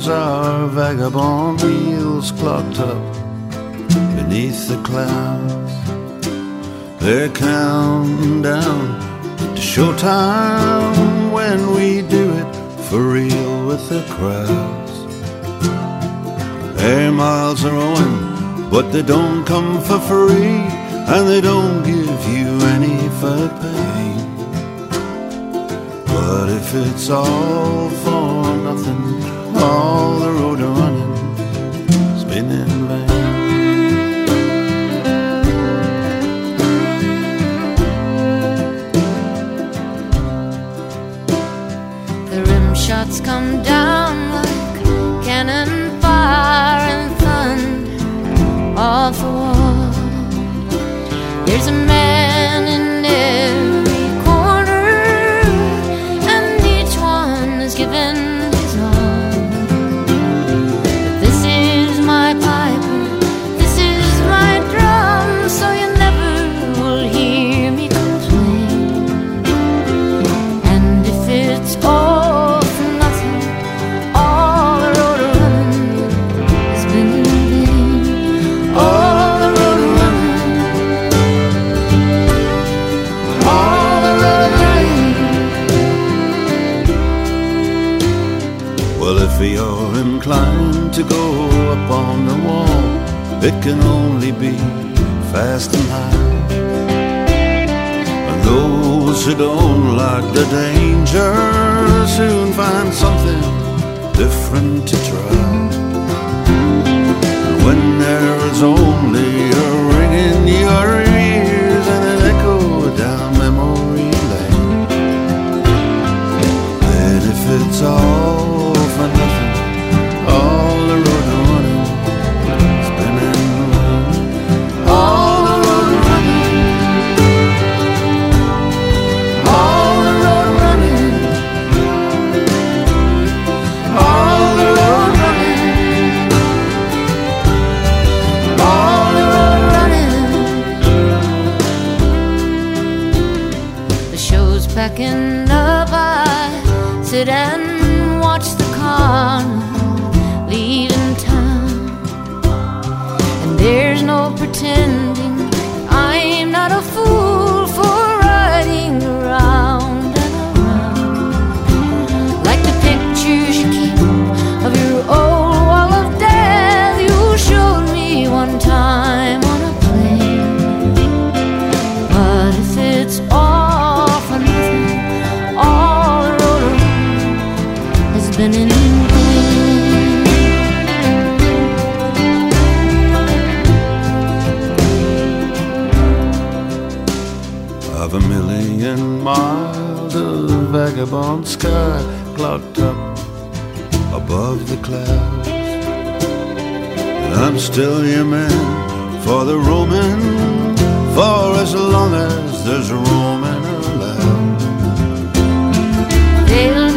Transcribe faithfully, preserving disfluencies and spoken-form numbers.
as our vagabond wheels clocked up beneath the clouds. They're counting down to showtime when we do it for real with the crowds. Air miles are owing, but they don't come for free, and they don't give you any for pay. But if it's all for nothing, all the road running has been in vain. The rim shots come down like cannon fire and thunder off the wall. There's a man in every corner, and each one is given his all. But this is my piper, this is my drum, so you never will hear me complain. And if it's all for nothing, all the road running has been in vain. All the road running, all the road running. Well, if you're inclined to go up on the wall, it can only be fast and high. And those who don't like the danger soon find something different to try. And when there is only a ring in your ears and an echo down memory lane, then if it's all for nothing, all the road running has been in vain. All the road running, all the road running, all the road running, all the road running. The show's packing up, I sit and watch the carnival leaving town. And there's no pretending I'm not a fool for riding around and around. Like the pictures you keep of your old wall of death you showed me one time on a plane. But if it's all for nothing, all the road has been in vain. Of a million miles of vagabond sky clocked up above the clouds, I'm still your man for the roaming, for as long as there's roaming allowed. They'll